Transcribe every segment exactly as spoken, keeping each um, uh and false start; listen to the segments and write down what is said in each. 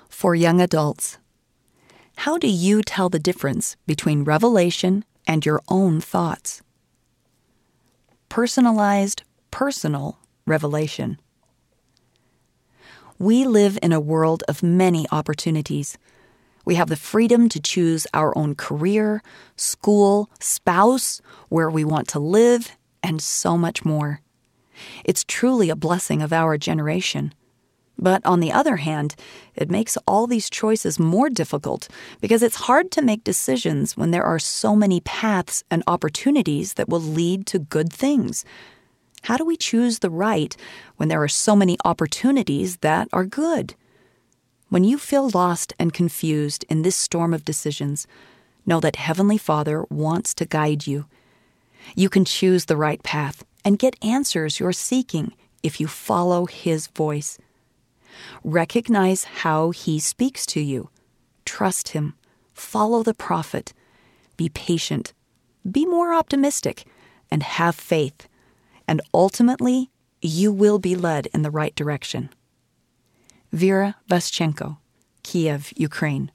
For young adults, how do you tell the difference between revelation and your own thoughts? Personalized, personal revelation. We live in a world of many opportunities. We have the freedom to choose our own career, school, spouse, where we want to live, and so much more. It's truly a blessing of our generation. But on the other hand, it makes all these choices more difficult because it's hard to make decisions when there are so many paths and opportunities that will lead to good things. How do we choose the right when there are so many opportunities that are good? When you feel lost and confused in this storm of decisions, know that Heavenly Father wants to guide you. You can choose the right path and get answers you're seeking if you follow His voice. Recognize how He speaks to you. Trust Him. Follow the prophet. Be patient. Be more optimistic. And have faith. And ultimately, you will be led in the right direction. Vera Vaschenko, Kiev, Ukraine.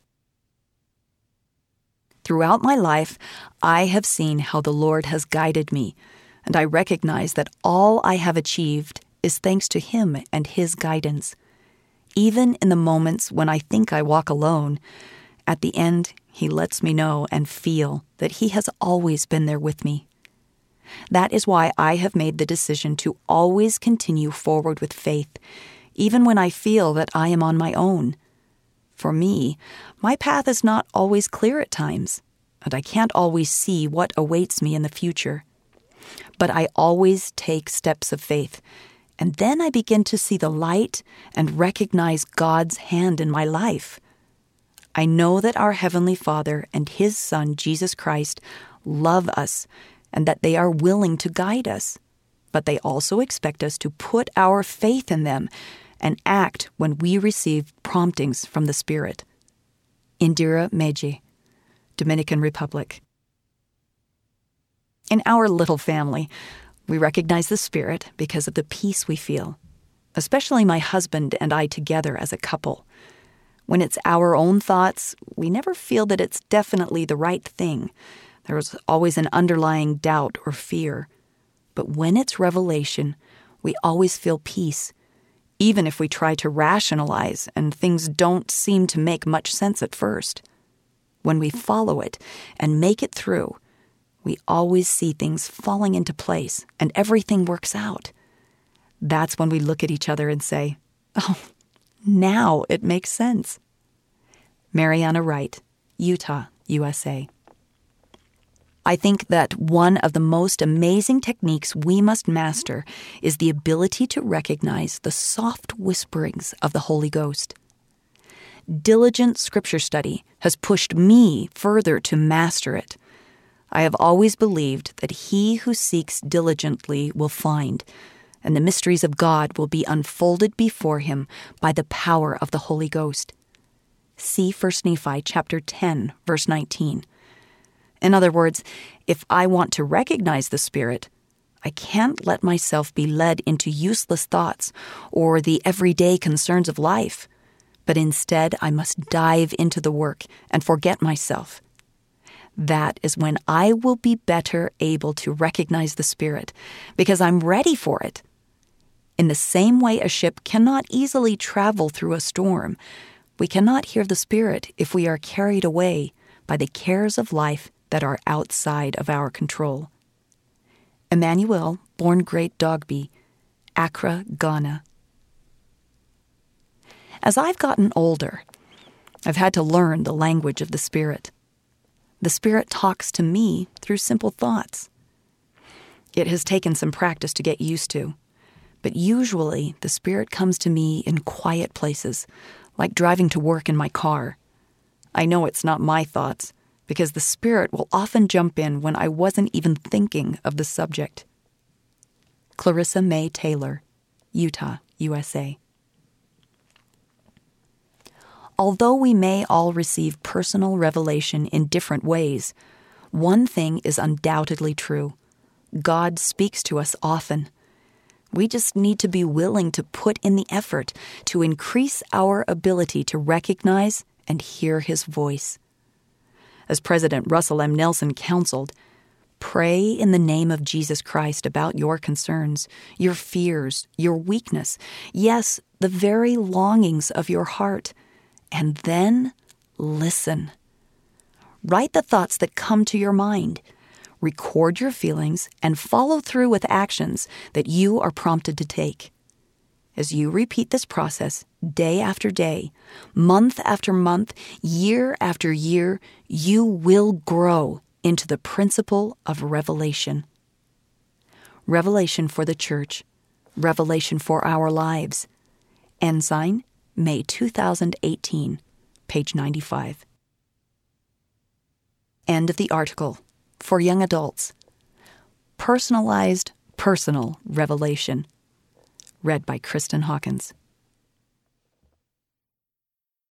Throughout my life, I have seen how the Lord has guided me, and I recognize that all I have achieved is thanks to Him and His guidance. Even in the moments when I think I walk alone, at the end, He lets me know and feel that He has always been there with me. That is why I have made the decision to always continue forward with faith, even when I feel that I am on my own. For me, my path is not always clear at times, and I can't always see what awaits me in the future. But I always take steps of faith, and then I begin to see the light and recognize God's hand in my life. I know that our Heavenly Father and His Son, Jesus Christ, love us and that they are willing to guide us. But they also expect us to put our faith in them and act when we receive promptings from the Spirit. Indira Meji, Dominican Republic. In our little family, we recognize the Spirit because of the peace we feel, especially my husband and I together as a couple. When it's our own thoughts, we never feel that it's definitely the right thing. There's always an underlying doubt or fear. But when it's revelation, we always feel peace, even if we try to rationalize and things don't seem to make much sense at first. When we follow it and make it through, we always see things falling into place and everything works out. That's when we look at each other and say, oh, now it makes sense. Mariana Wright, Utah, U S A. I think that one of the most amazing techniques we must master is the ability to recognize the soft whisperings of the Holy Ghost. Diligent scripture study has pushed me further to master it. I have always believed that he who seeks diligently will find, and the mysteries of God will be unfolded before him by the power of the Holy Ghost. See First Nephi chapter ten, verse nineteen. In other words, if I want to recognize the Spirit, I can't let myself be led into useless thoughts or the everyday concerns of life, but instead I must dive into the work and forget myself. That is when I will be better able to recognize the Spirit, because I'm ready for it. In the same way a ship cannot easily travel through a storm, we cannot hear the Spirit if we are carried away by the cares of life that are outside of our control. Emmanuel, born Great Dogby, Accra, Ghana. As I've gotten older, I've had to learn the language of the Spirit. The Spirit talks to me through simple thoughts. It has taken some practice to get used to, but usually the Spirit comes to me in quiet places, like driving to work in my car. I know it's not my thoughts, because the Spirit will often jump in when I wasn't even thinking of the subject. Clarissa May Taylor, Utah, U S A. Although we may all receive personal revelation in different ways, one thing is undoubtedly true. God speaks to us often. We just need to be willing to put in the effort to increase our ability to recognize and hear His voice. As President Russell M. Nelson counseled, pray in the name of Jesus Christ about your concerns, your fears, your weakness, yes, the very longings of your heart, and then listen. Write the thoughts that come to your mind. Record your feelings and follow through with actions that you are prompted to take. As you repeat this process day after day, month after month, year after year, you will grow into the principle of revelation. Revelation for the church. Revelation for our lives. Ensign, May two thousand eighteen, page ninety-five. End of the article. For young adults. Personalized, personal revelation. Read by Kristen Hawkins.